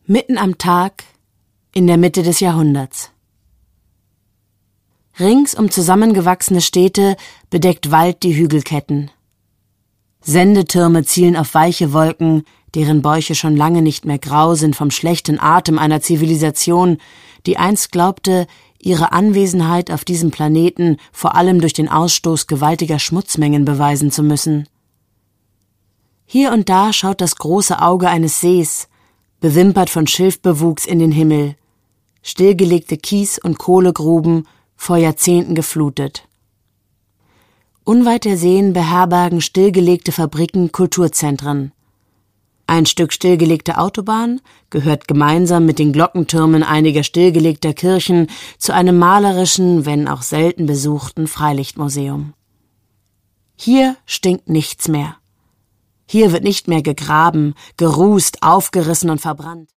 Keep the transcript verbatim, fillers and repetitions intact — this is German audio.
Mitten am Tag, in der Mitte des Jahrhunderts. Rings um zusammengewachsene Städte bedeckt Wald die Hügelketten. Sendetürme zielen auf weiche Wolken, deren Bäuche schon lange nicht mehr grau sind vom schlechten Atem einer Zivilisation, die einst glaubte, ihre Anwesenheit auf diesem Planeten vor allem durch den Ausstoß gewaltiger Schmutzmengen beweisen zu müssen. Hier und da schaut das große Auge eines Sees, bewimpert von Schilfbewuchs, in den Himmel, stillgelegte Kies- und Kohlegruben, vor Jahrzehnten geflutet. Unweit der Seen beherbergen stillgelegte Fabriken Kulturzentren. Ein Stück stillgelegte Autobahn gehört gemeinsam mit den Glockentürmen einiger stillgelegter Kirchen zu einem malerischen, wenn auch selten besuchten Freilichtmuseum. Hier stinkt nichts mehr. Hier wird nicht mehr gegraben, gerußt, aufgerissen und verbrannt.